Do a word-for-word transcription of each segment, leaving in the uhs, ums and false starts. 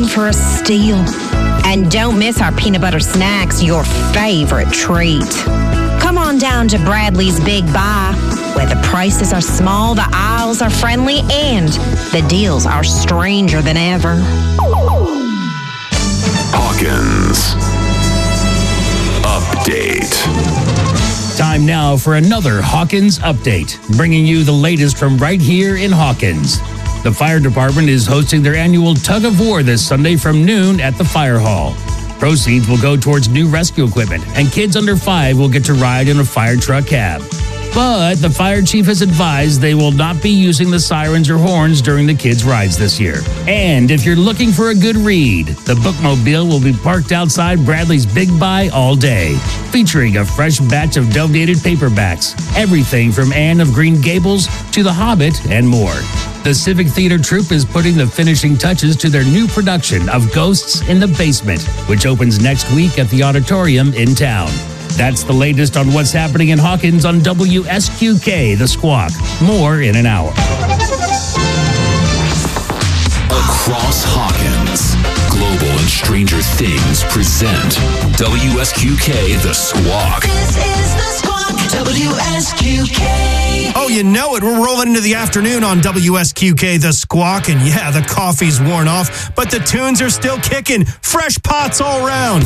in for a steal. And don't miss our peanut butter snacks, your favorite treat. Come on down to Bradley's Big Buy, where the prices are small, the aisles are friendly, and the deals are stranger than ever. Hawkins Update. Time now for another Hawkins Update, bringing you the latest from right here in Hawkins. The fire department is hosting their annual Tug of War this Sunday from noon at the Fire Hall. Proceeds will go towards new rescue equipment, and kids under five will get to ride in a fire truck cab. But the fire chief has advised they will not be using the sirens or horns during the kids' rides this year. And if you're looking for a good read, the bookmobile will be parked outside Bradley's Big Buy all day, featuring a fresh batch of donated paperbacks, everything from Anne of Green Gables to The Hobbit and more. The Civic Theater Troupe is putting the finishing touches to their new production of Ghosts in the Basement, which opens next week at the auditorium in town. That's the latest on what's happening in Hawkins on W S Q K, The Squawk. More in an hour. Across Hawkins, Global and Stranger Things present W S Q K, The Squawk. This is The Squawk, W S Q K. Oh, you know it. We're rolling into the afternoon on W S Q K, The Squawk. And yeah, the coffee's worn off, but the tunes are still kicking. Fresh pots all around.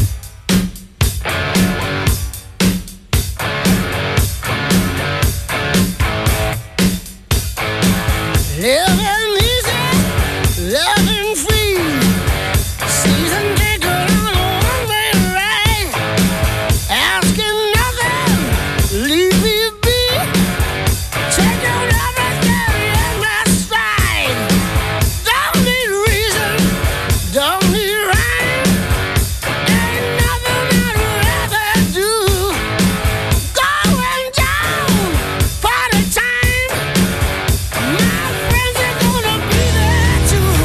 Living easy, loving free. Season ticket on a one-way ride. Asking nothing, leave me be. Taking everything in my stride. Don't need reason, don't need rhyme. Ain't nothing I'd rather do. Going down, party time. My friends are gonna be there too.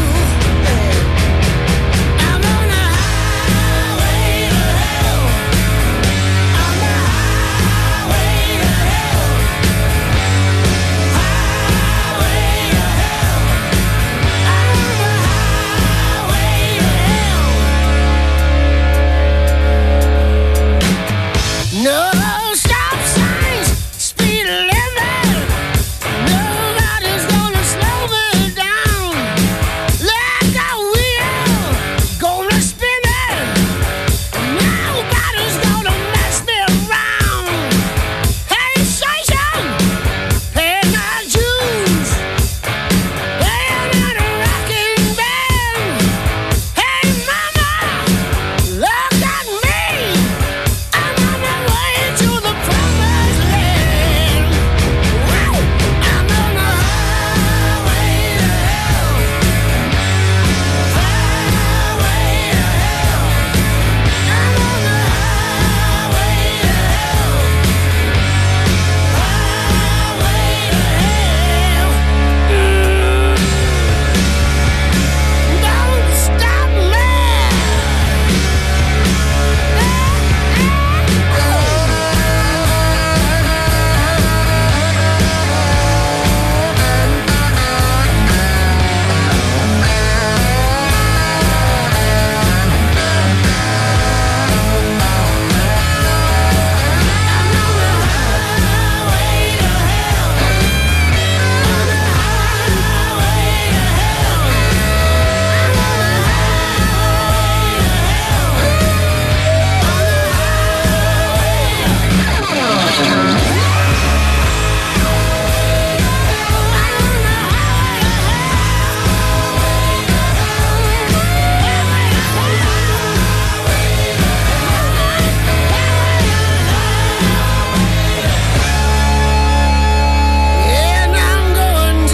I'm on the highway to hell. On the highway to hell. Highway to hell. I'm on the highway to hell. No stop signs, speed limit. Nobody's gonna slow me down. Like a wheel, gonna spin it. Nobody's gonna mess me around. Hey, station, pay my dues. Playing in a rocking band. Hey, mama, look at me. I'm on my way to the promised land. Wow, I'm on the highway to hell. Highway to hell. I'm on the highway to hell. Highway to hell. Don't stop And I'm going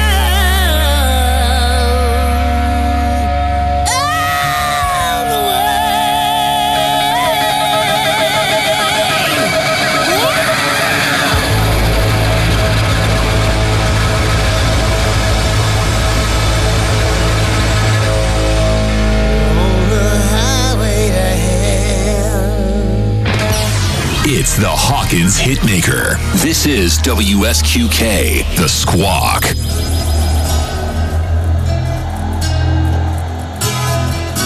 down all the way. On the highway to hell. It's the Hawkins Hitmaker. This is W S Q K, The Squawk.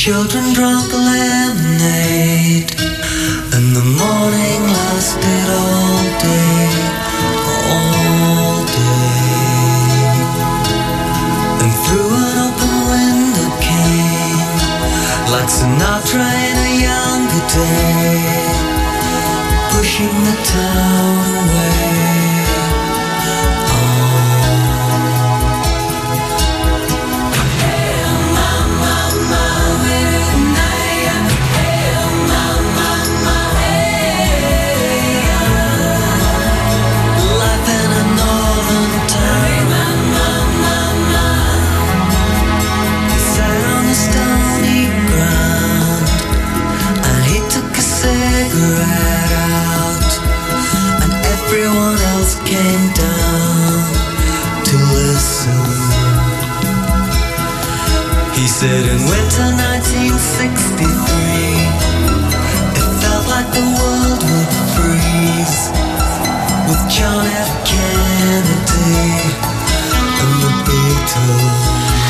children drank the lemonade, and the morning lasted all day, all day. And through an open window came, like Sinatra in a younger day, pushing the town away. Everyone else came down to listen. He said in winter nineteen sixty-three, it felt like the world would freeze with John F. Kennedy and the Beatles.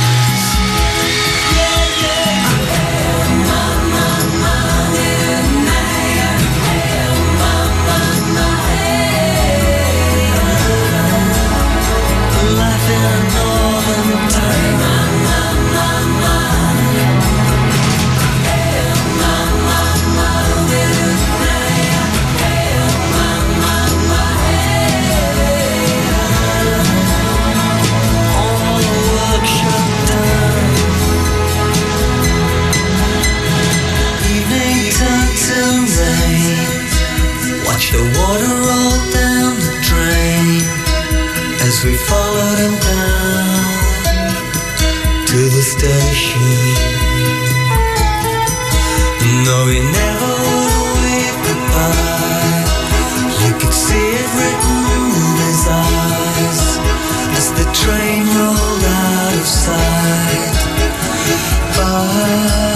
Watch the water roll down the drain as we followed him down to the station. No, he never would wave goodbye. You could see it written in his eyes as the train rolled out of sight. Bye.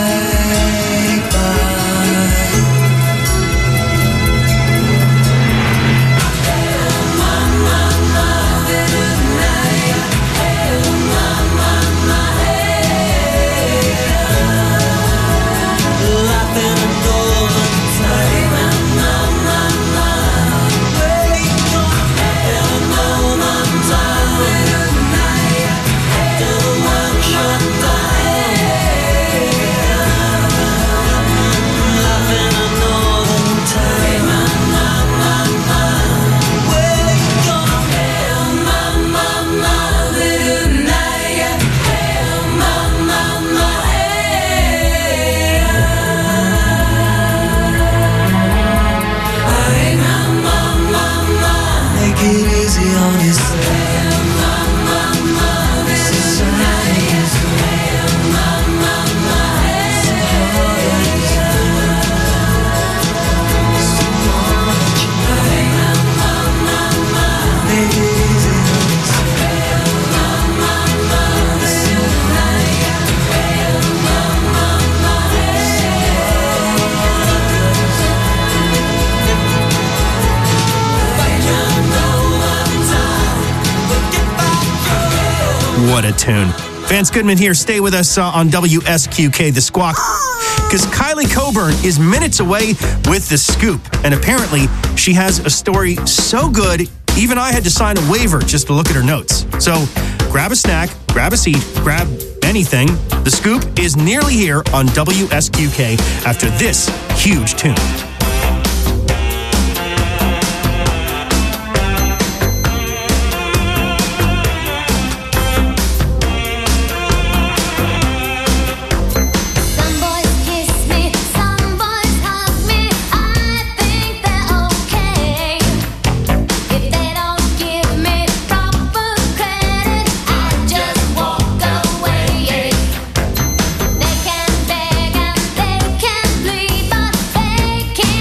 What a tune. Vance Goodman here. Stay with us uh, on W S Q K, The Squawk, because Kylie Coburn is minutes away with The Scoop. And apparently, she has a story so good, even I had to sign a waiver just to look at her notes. So grab a snack, grab a seat, grab anything. The Scoop is nearly here on W S Q K after this huge tune. They can beg and they can plead, but they can't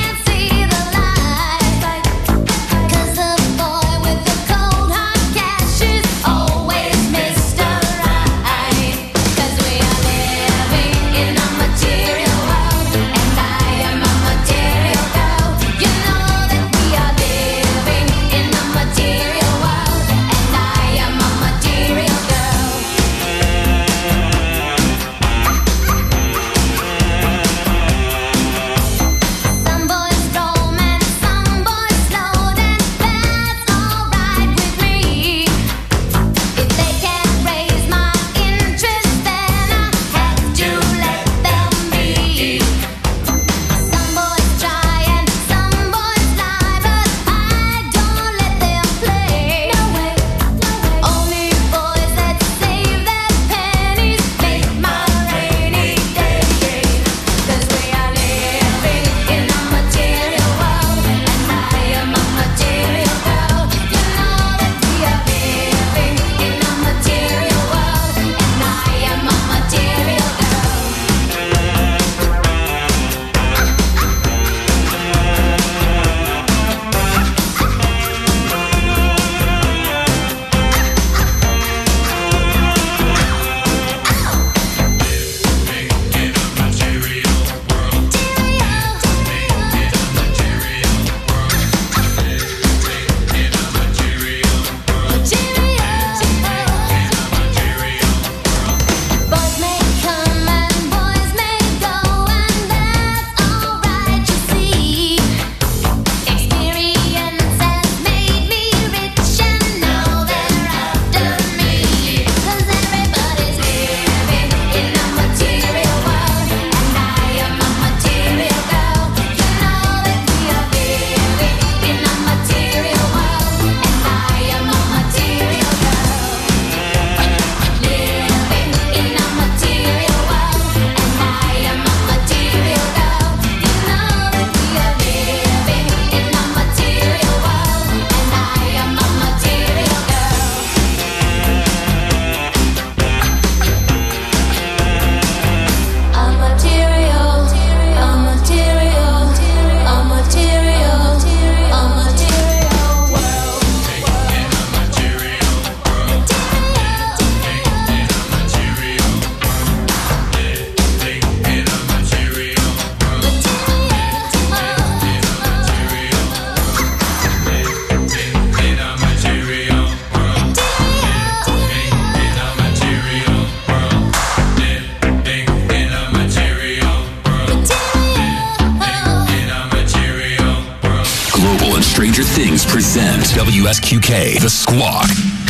Things present W S Q K, The Squawk.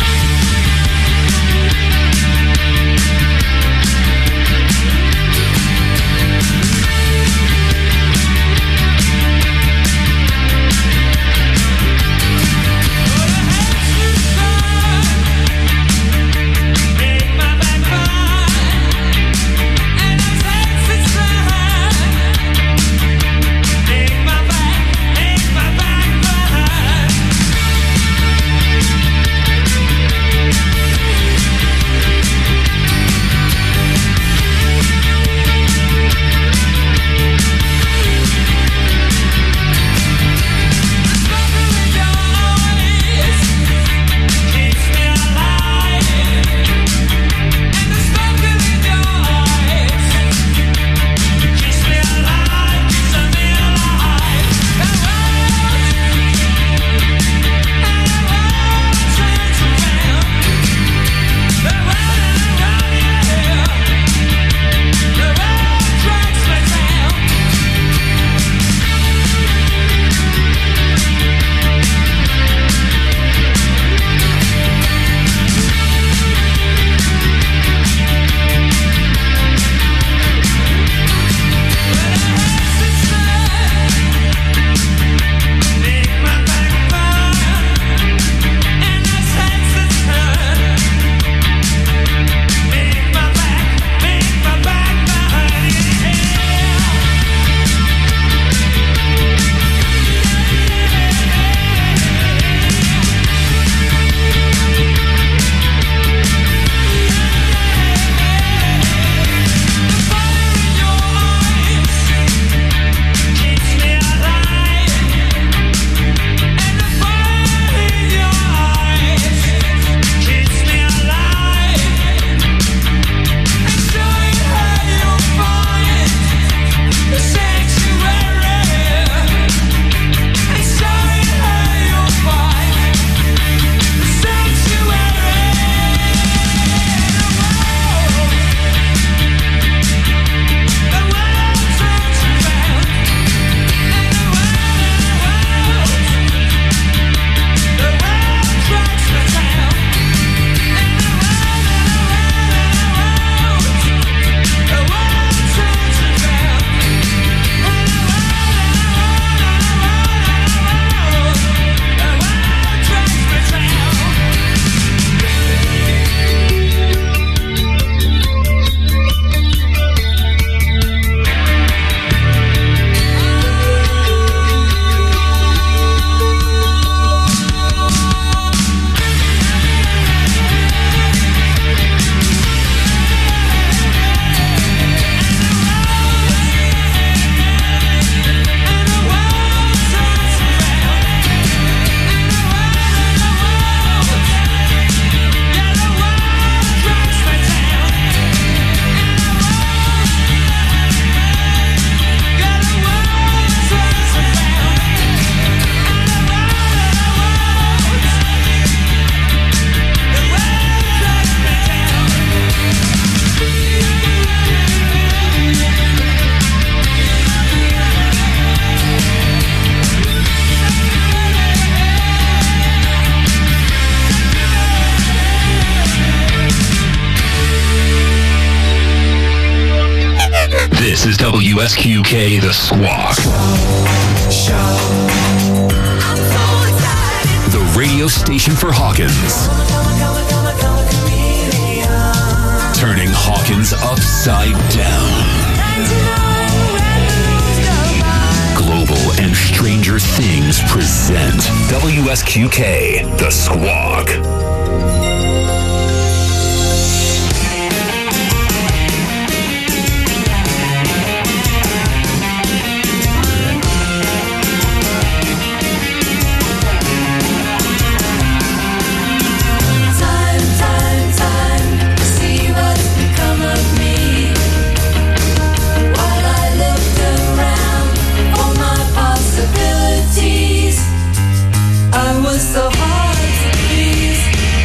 This is W S Q K, The Squawk. The radio station for Hawkins. Turning Hawkins upside down. Global and Stranger Things present W S Q K, The Squawk. So hard to please.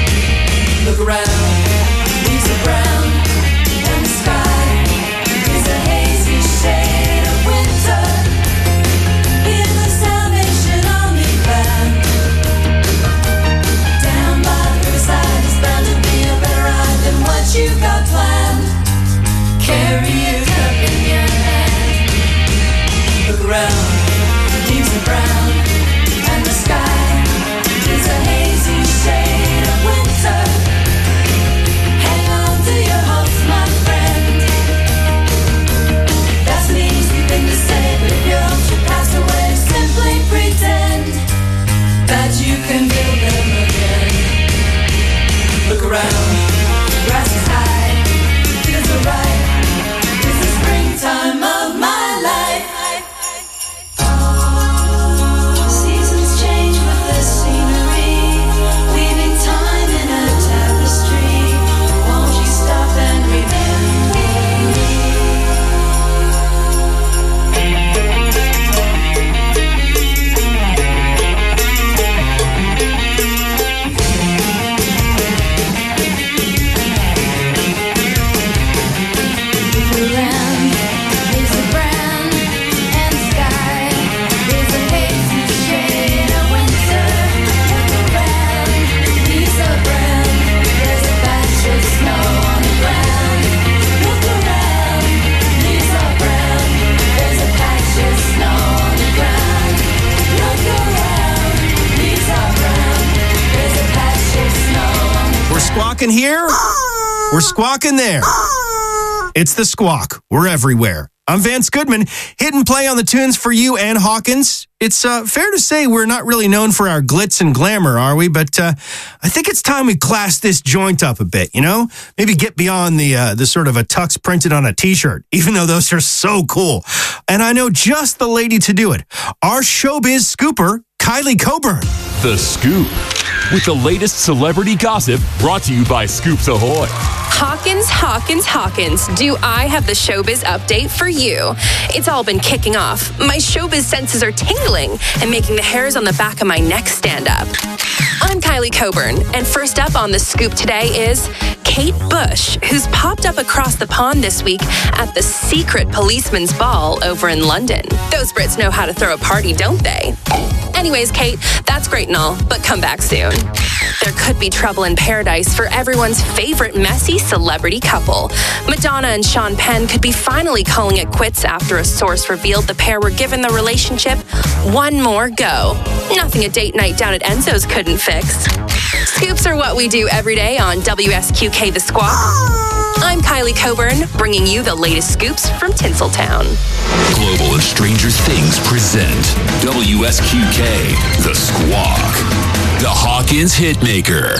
squawking here, we're squawking there. It's the Squawk. We're everywhere. I'm Vance Goodman, hit and play on the tunes for you and Hawkins. It's uh, fair to say we're not really known for our glitz and glamour, are we? But uh, I think it's time we class this joint up a bit, you know? Maybe get beyond the uh, the sort of a tux printed on a t-shirt, even though those are so cool. And I know just the lady to do it. Our showbiz scooper, Kylie Coburn. The Scoop, with the latest celebrity gossip, brought to you by Scoops Ahoy. Hawkins, Hawkins, Hawkins, do I have the showbiz update for you? It's all been kicking off. My showbiz senses are tingling and making the hairs on the back of my neck stand up. I'm Kylie Coburn, and first up on the scoop today is Kate Bush, who's popped up across the pond this week at the secret policeman's ball over in London. Those Brits know how to throw a party, don't they? Anyways, Kate, that's great and all, but come back soon. There could be trouble in paradise for everyone's favorite messy celebrity couple. Madonna and Sean Penn could be finally calling it quits after a source revealed the pair were given the relationship one more go. Nothing a date night down at Enzo's couldn't fix. Scoops are what we do every day on W S Q K The Squawk. I'm Kylie Coburn, bringing you the latest scoops from Tinseltown. Global and Stranger Things present W S Q K The Squawk, the Hawkins Hitmaker.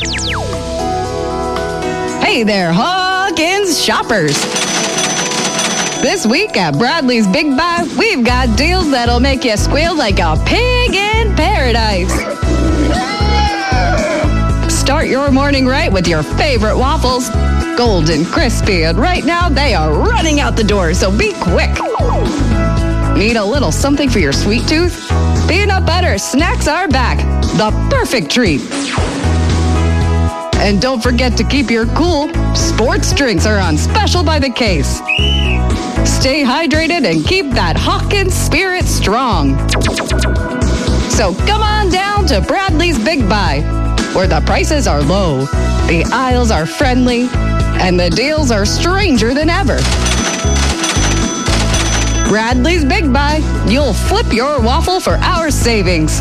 Hey there, Hawkins shoppers. This week at Bradley's Big Buy, we've got deals that'll make you squeal like a pig in paradise. Start your morning right with your favorite waffles. Golden, crispy, and right now they are running out the door, so be quick. Need a little something for your sweet tooth? Peanut butter snacks are back. The perfect treat. And don't forget to keep your cool. Sports drinks are on special by the case. Stay hydrated and keep that Hawkins spirit strong. So come on down to Bradley's Big Buy, where the prices are low, the aisles are friendly, and the deals are stranger than ever. Bradley's Big Buy. You'll flip your waffle for our savings.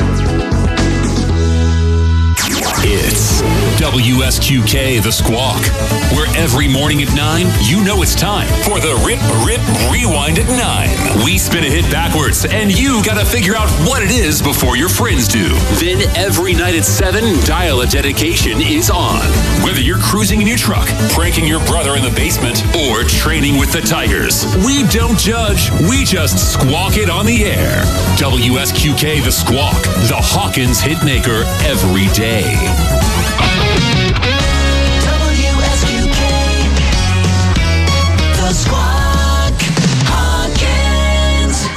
It's W S Q K The Squawk, where every morning at nine, you know it's time for the Rip Rip Rewind at nine. We spin a hit backwards, and you gotta figure out what it is before your friends do. Then every night at seven, Dial a Dedication is on. Whether you're cruising in your truck, pranking your brother in the basement, or training with the Tigers, we don't judge, we just squawk it on the air. W S Q K The Squawk, the Hawkins Hitmaker every day. W S Q K, The Squawk, Hawkins.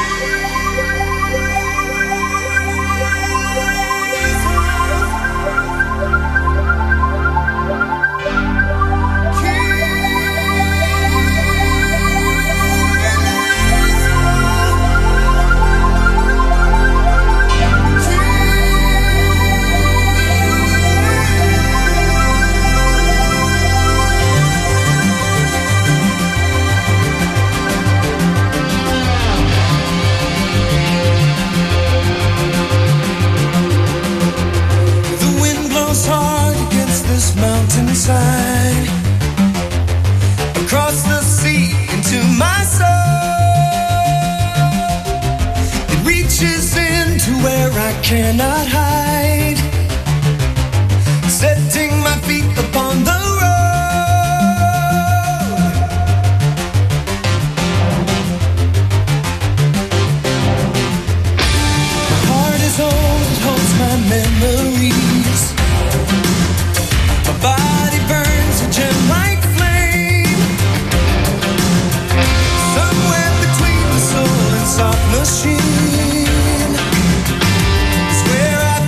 Mountainside, across the sea into my soul. It reaches into where I cannot hide, setting my feet upon the road. My heart is old, it holds my memories. My body burns a gem-like flame. Somewhere between the soul and soft machine is where I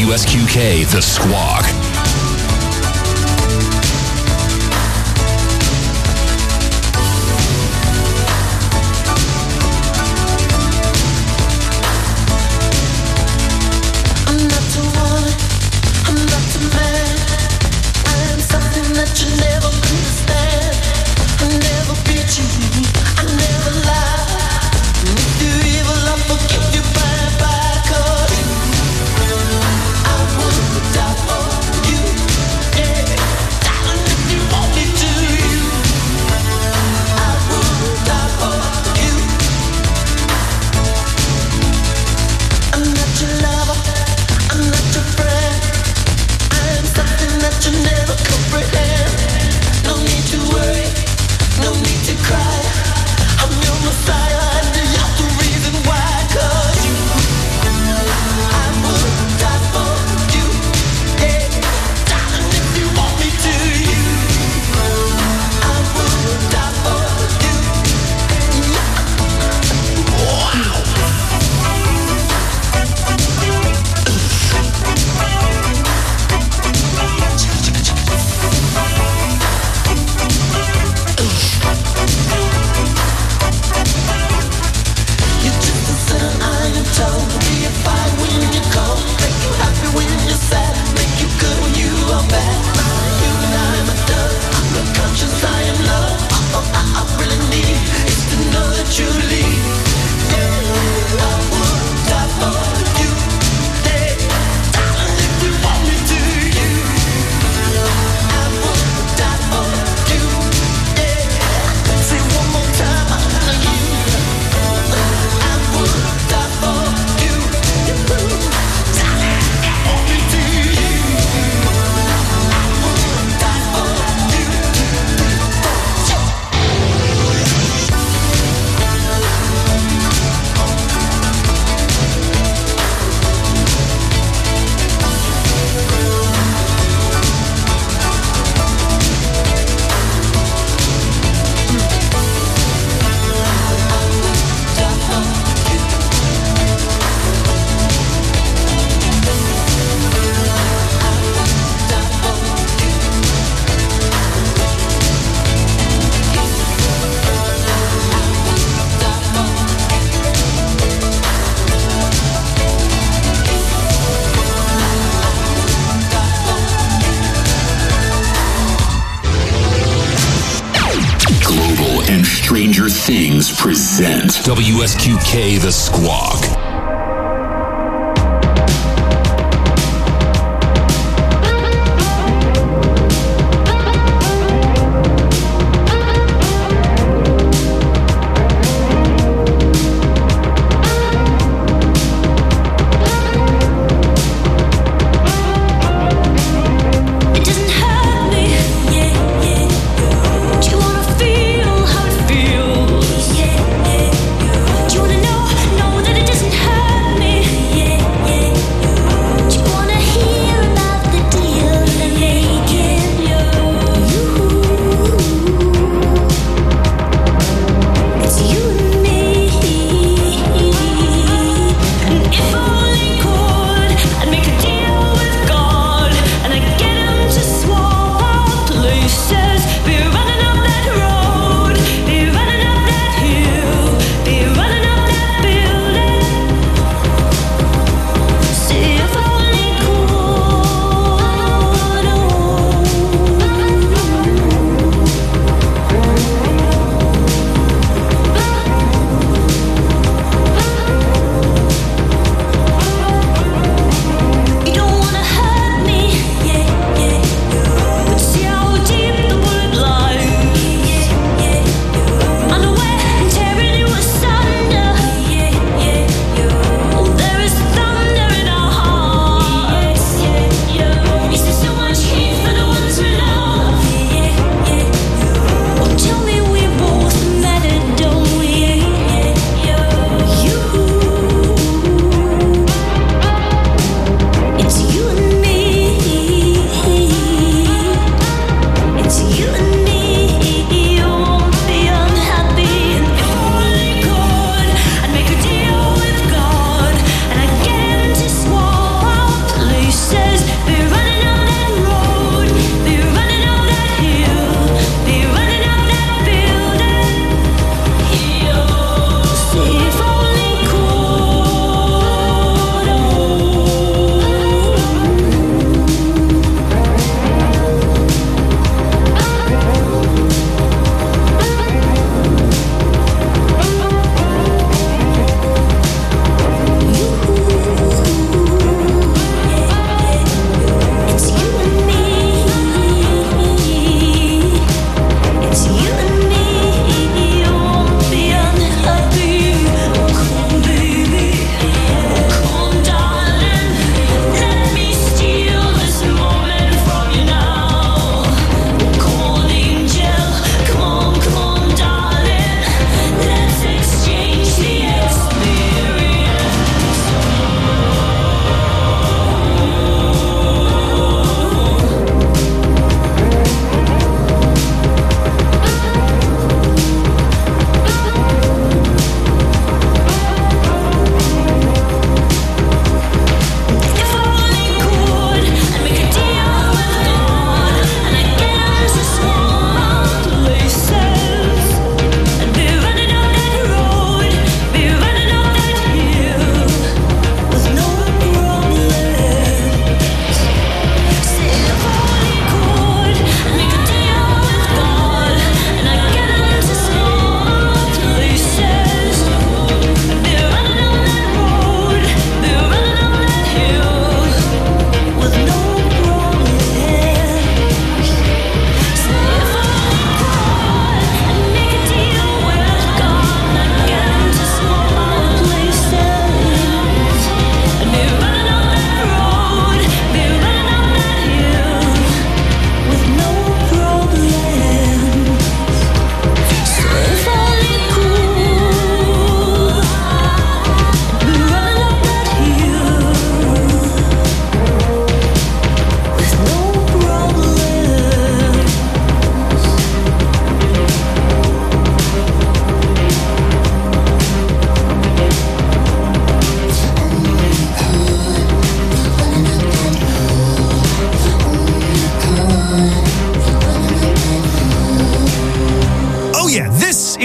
W S Q K, The Squawk. Stranger Things present W S Q K The Squawk. Feel, yeah, yeah. Do you wanna know, know that it doesn't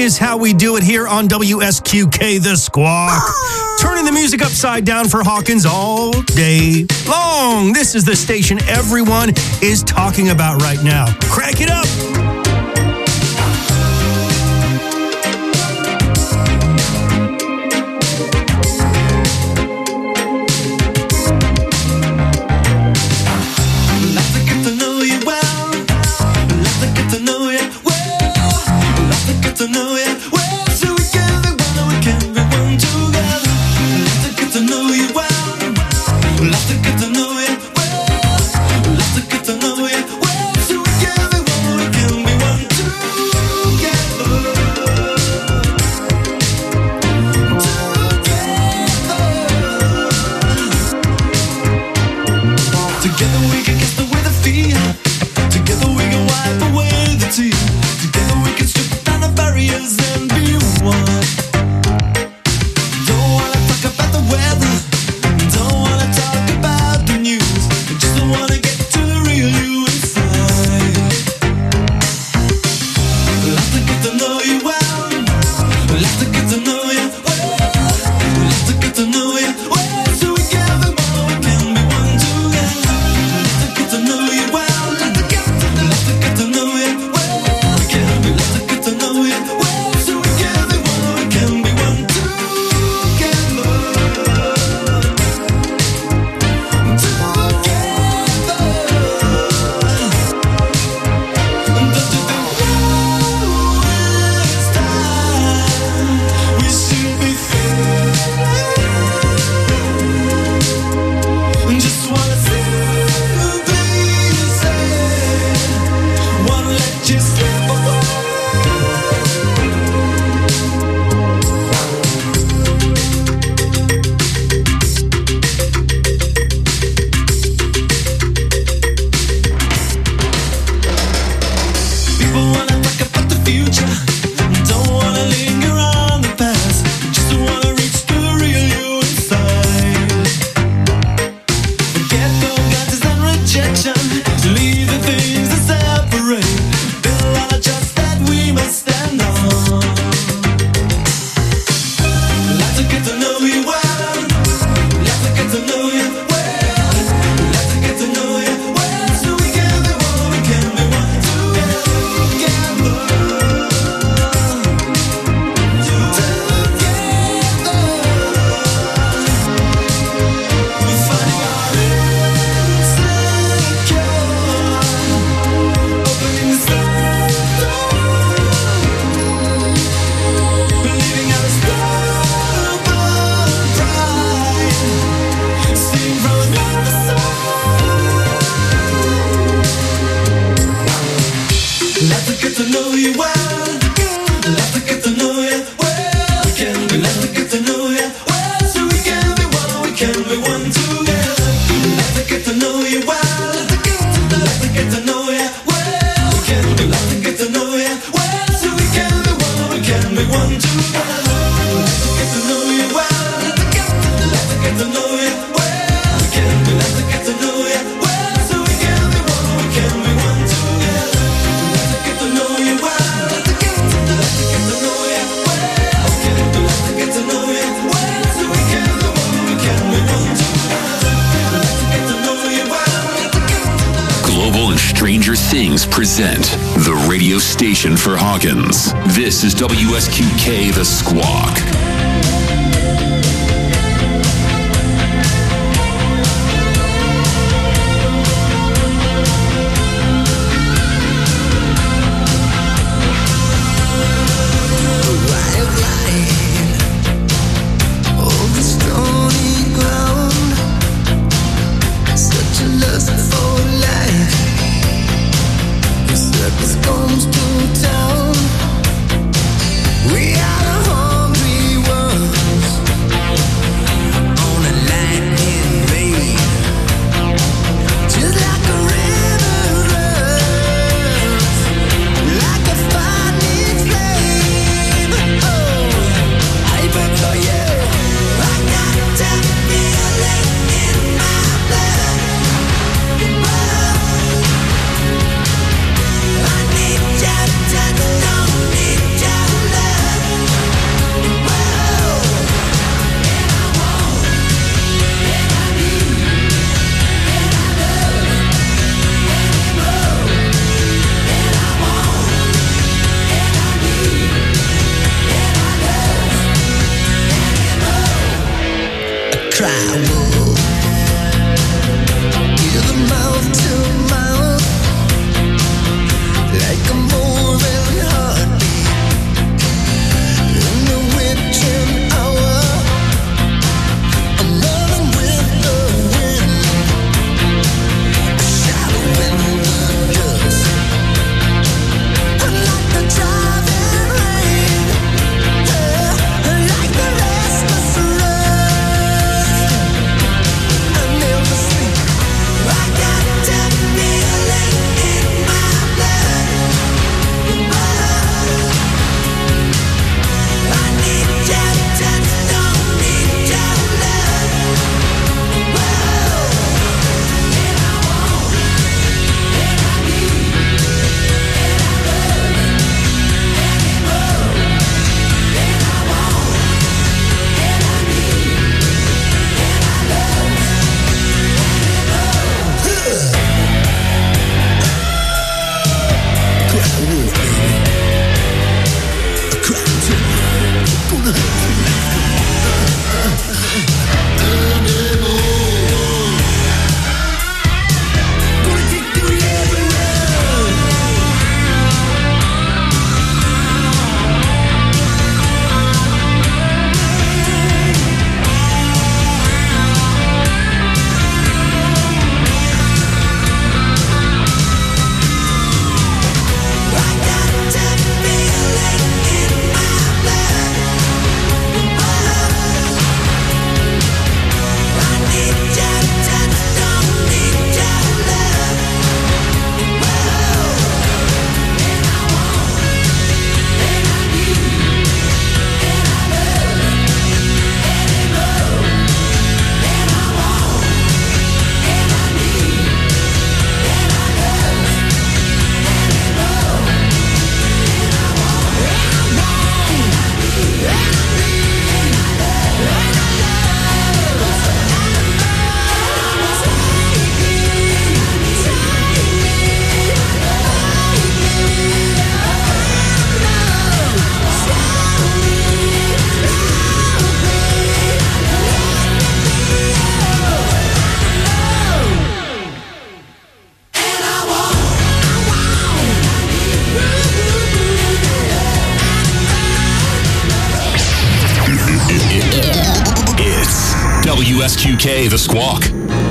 is how we do it here on W S Q K, The Squawk. Turning the music upside down for Hawkins all day long. This is the station everyone is talking about right now. Crank it up. Stranger Things present the radio station for Hawkins. This is W S Q K, The Squawk. We are a hungry world. Q K The Squawk.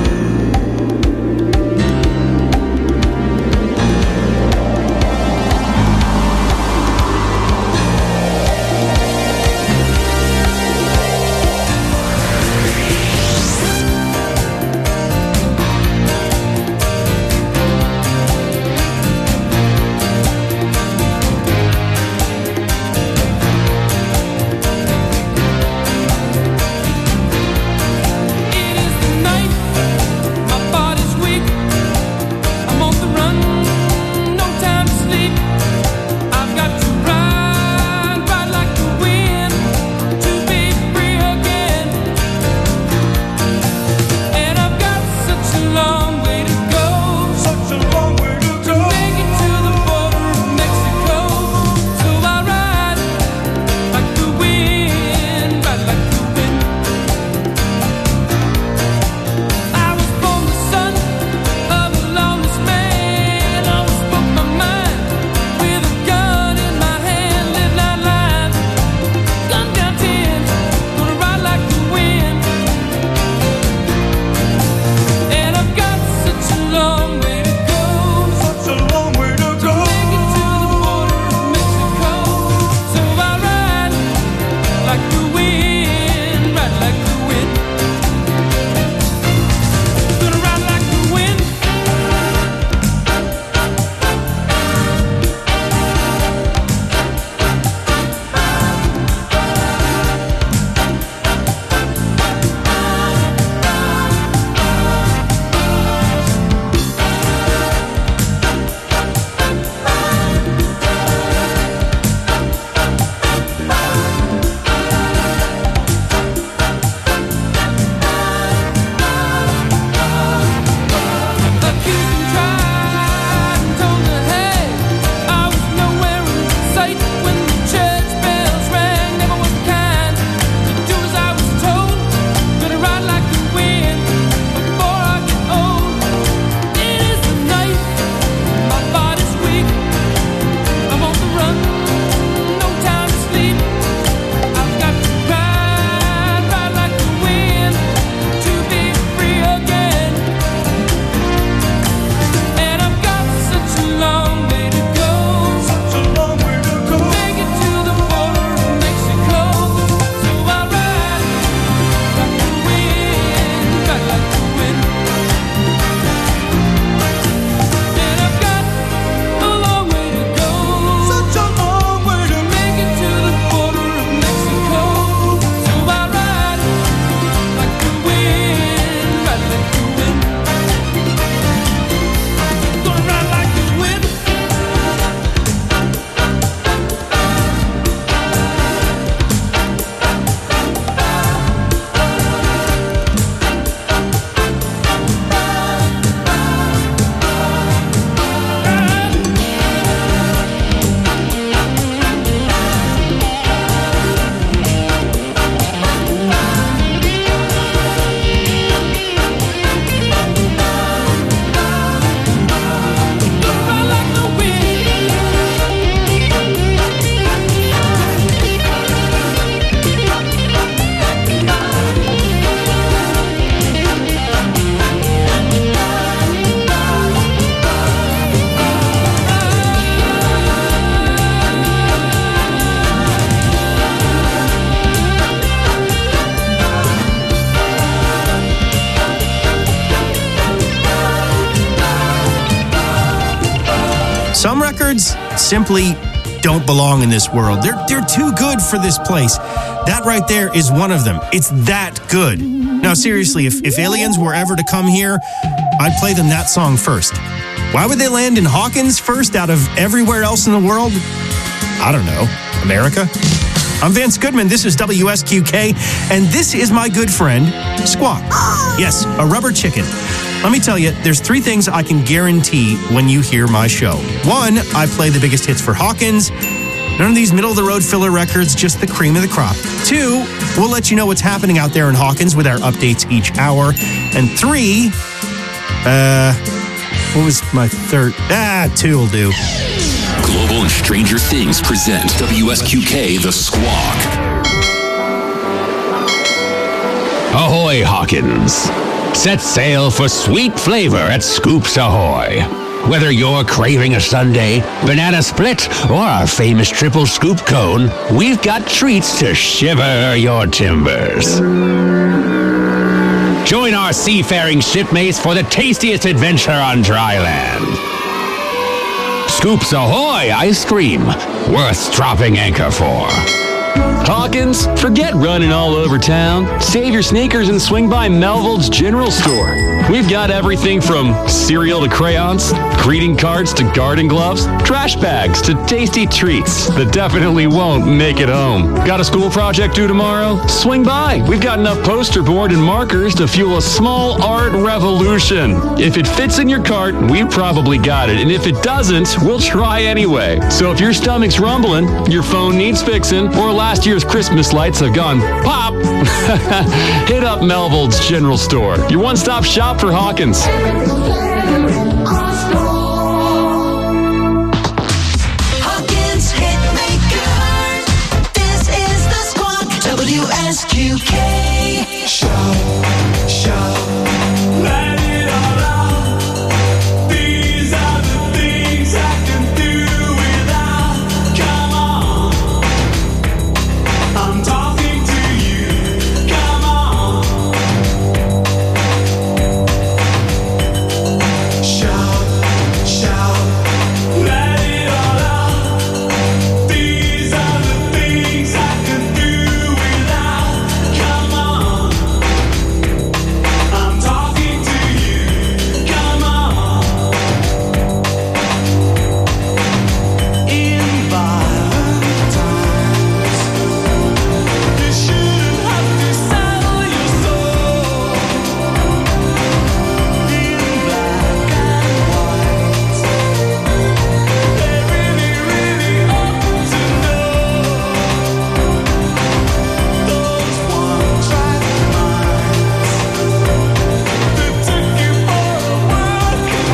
Some records simply don't belong in this world. They're they're too good for this place. That right there is one of them. It's that good. Now, seriously, if, if aliens were ever to come here, I'd play them that song first. Why would they land in Hawkins first out of everywhere else in the world? I don't know. America? I'm Vance Goodman. This is W S Q K, and this is my good friend, Squawk. Yes, a rubber chicken. Let me tell you, there's three things I can guarantee when you hear my show. One, I play the biggest hits for Hawkins. None of these middle-of-the-road filler records, just the cream of the crop. Two, we'll let you know what's happening out there in Hawkins with our updates each hour. And three, uh, what was my third? Ah, two will do. Global and Stranger Things present W S Q K The Squawk. Ahoy, Hawkins. Set sail for sweet flavor at Scoops Ahoy. Whether you're craving a sundae, banana split, or our famous triple scoop cone, we've got treats to shiver your timbers. Join our seafaring shipmates for the tastiest adventure on dry land. Scoops Ahoy ice cream, worth dropping anchor for. Hawkins, forget running all over town. Save your sneakers and swing by Melville's General Store. We've got everything from cereal to crayons, greeting cards to garden gloves, trash bags to tasty treats that definitely won't make it home. Got a school project due tomorrow? Swing by. We've got enough poster board and markers to fuel a small art revolution. If it fits in your cart, we've probably got it. And if it doesn't, we'll try anyway. So if your stomach's rumbling, your phone needs fixing, or last year's Christmas lights have gone pop, hit up Melville's General Store, your one-stop shop for Hawkins. Hawkins Hitmaker. This is the Squawk. W S Q K. Shout, shout, let it all out. These are the things I can do without. Come on, I'm talking to you. Come on. Shout, shout, let it all out. These are the things I can do without. Come on, I'm talking to you. Come on. In violent times, you shouldn't have to sell your soul. In black and white, they really, really ought to know. Those one-track minds that took you for a working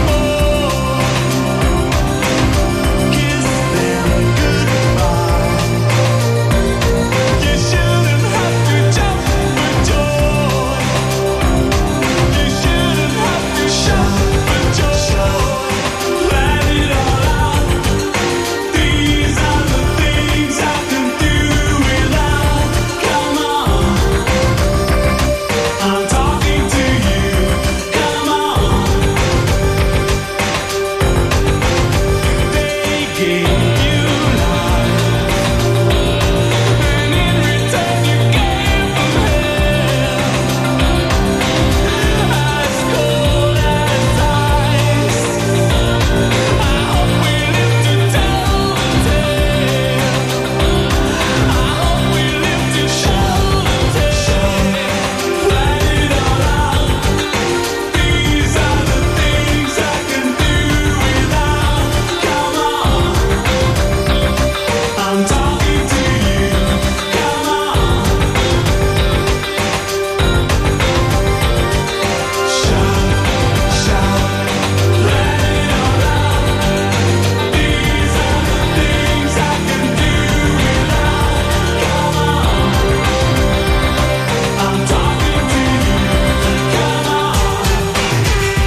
ball. Kiss them goodbye. You shouldn't have to jump for joy. You shouldn't have to shout for joy. Let it all out. These are the things I can do without. Come on, I'm talking to you. Come on. They gave you life, and in return you gave them hell. As cold as ice. I hope we live to tell the tale. I hope we live to show the tale. Let it all out. These are the things I can do without. Come on, I'm talking to you. Come on. Shout, shout, let it all out. These are the things I can do without. Come on, I'm talking to you. Come on.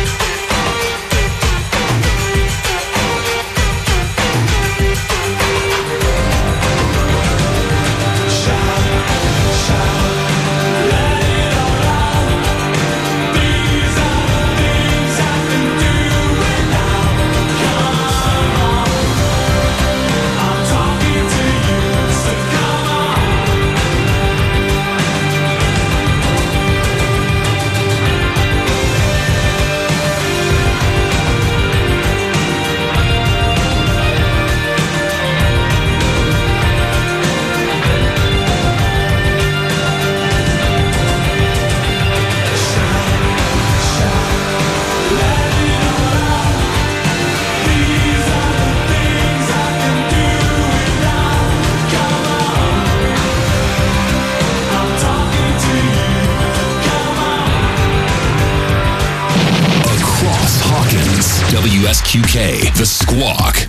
Shout, shout, let it all out. These are the things I can do without. Come on, I'm talking to you, so come on. These are the things I can do without. Come on, I'm talking to you. Come on. Across Hawkins, W S Q K, The Squawk.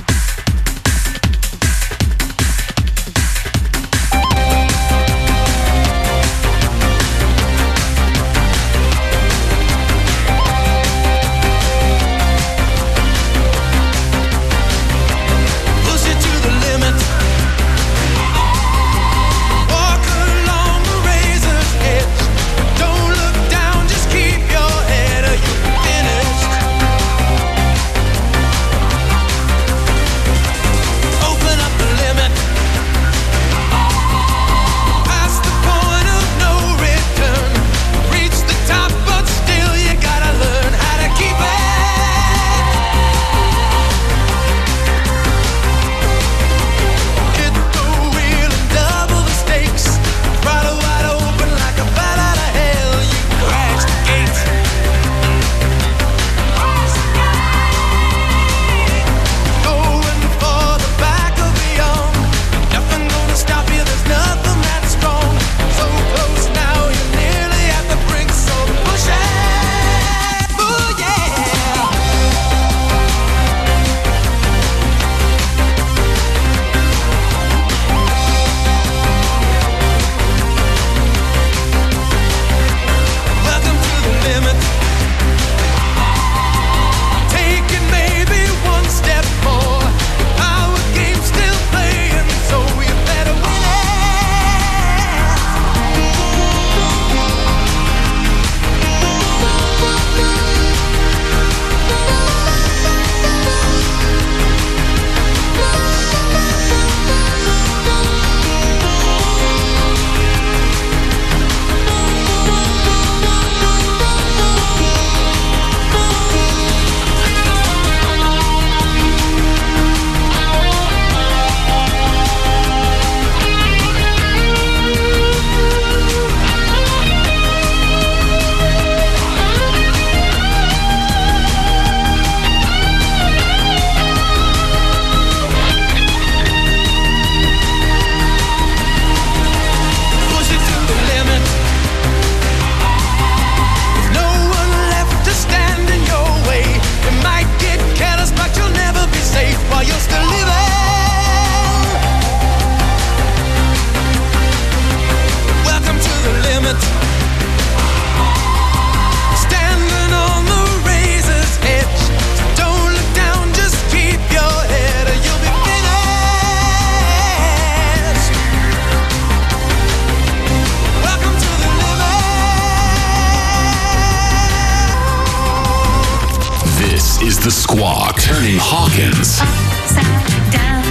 Squawk, turning Hawkins. Upside down.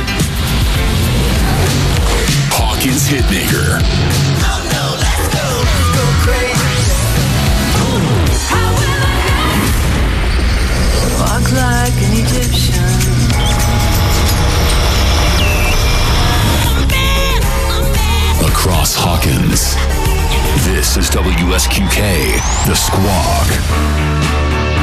Hawkins Hitmaker. Oh no, let's go, let's go crazy. How will I walk like an Egyptian? Across Hawkins. This is W S Q K, The Squawk.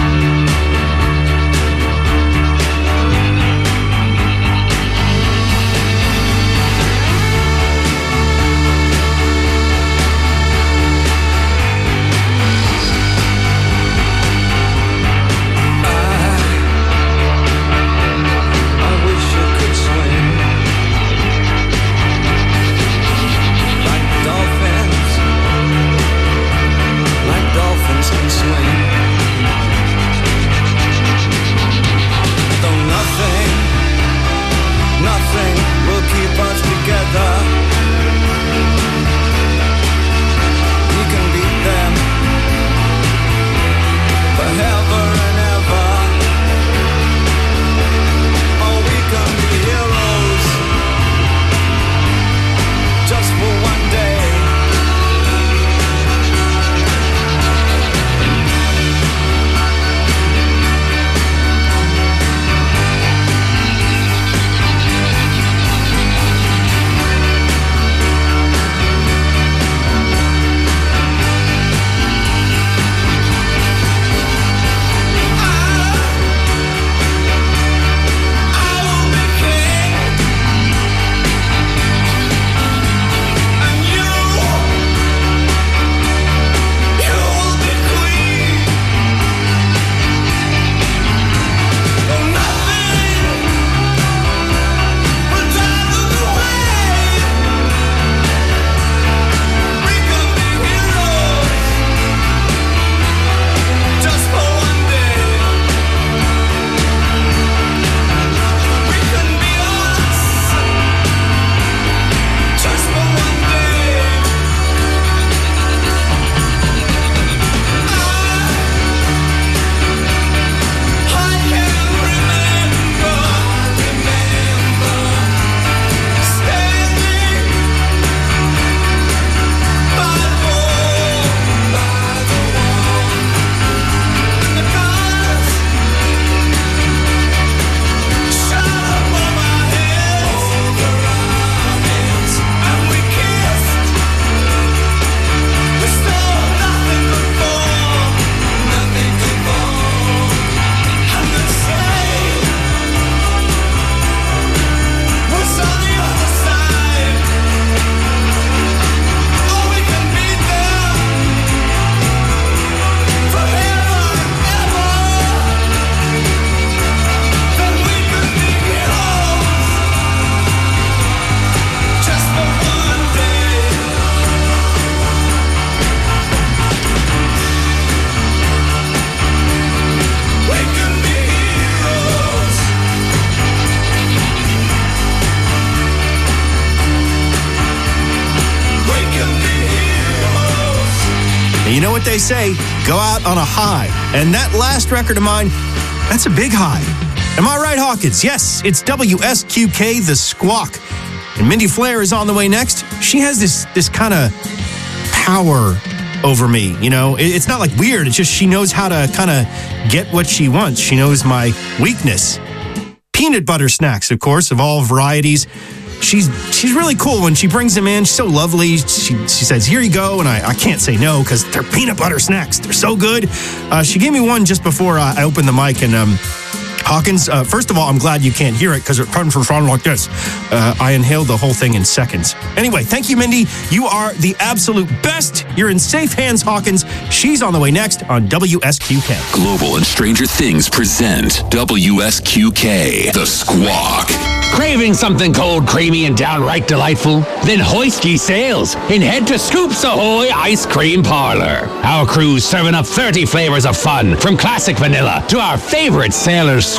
You know what they say, go out on a high. And that last record of mine, that's a big high. Am I right, Hawkins? Yes, it's W S Q K, The Squawk. And Mindy Flair is on the way next. She has this this kind of power over me, you know? It's not like weird, it's just she knows how to kind of get what she wants. She knows my weakness. Peanut butter snacks, of course, of all varieties. She's she's really cool when she brings them in. She's so lovely. She she says, here you go. And I, I can't say no because they're peanut butter snacks. They're so good. Uh, she gave me one just before uh, I opened the mic. And um, Hawkins, uh, first of all, I'm glad you can't hear it because it comes from sound like this. Uh, I inhaled the whole thing in seconds. Anyway, thank you, Mindy. You are the absolute best. You're in safe hands, Hawkins. She's on the way next on W S Q K. Global and Stranger Things present W S Q K, The Squawk. Craving something cold, creamy, and downright delightful? Then hoist ye sails and head to Scoops Ahoy Ice Cream Parlor. Our crew's serving up thirty flavors of fun, from classic vanilla to our favorite sailor's